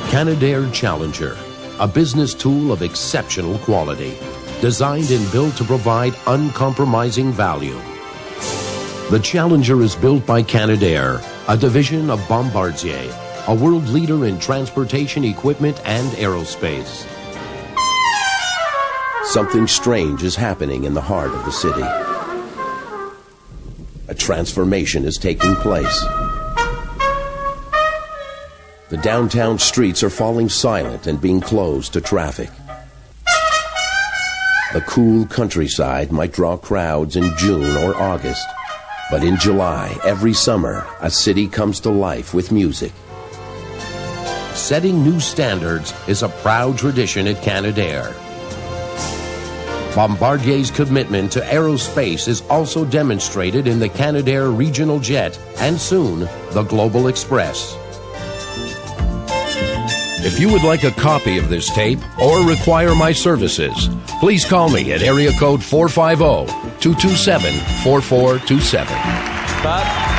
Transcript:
Canadair Challenger, a business tool of exceptional quality, designed and built to provide uncompromising value. The Challenger is built by Canadair, a division of Bombardier, a world leader in transportation equipment and aerospace. Something strange is happening in the heart of the city. A transformation is taking place. The downtown streets are falling silent and being closed to traffic. The cool countryside might draw crowds in June or August, but in July, every summer, a city comes to life with music. Setting new standards is a proud tradition at Canadair. Bombardier's commitment to aerospace is also demonstrated in the Canadair Regional Jet and soon the Global Express. If you would like a copy of this tape or require my services, please call me at area code 450-227-4427.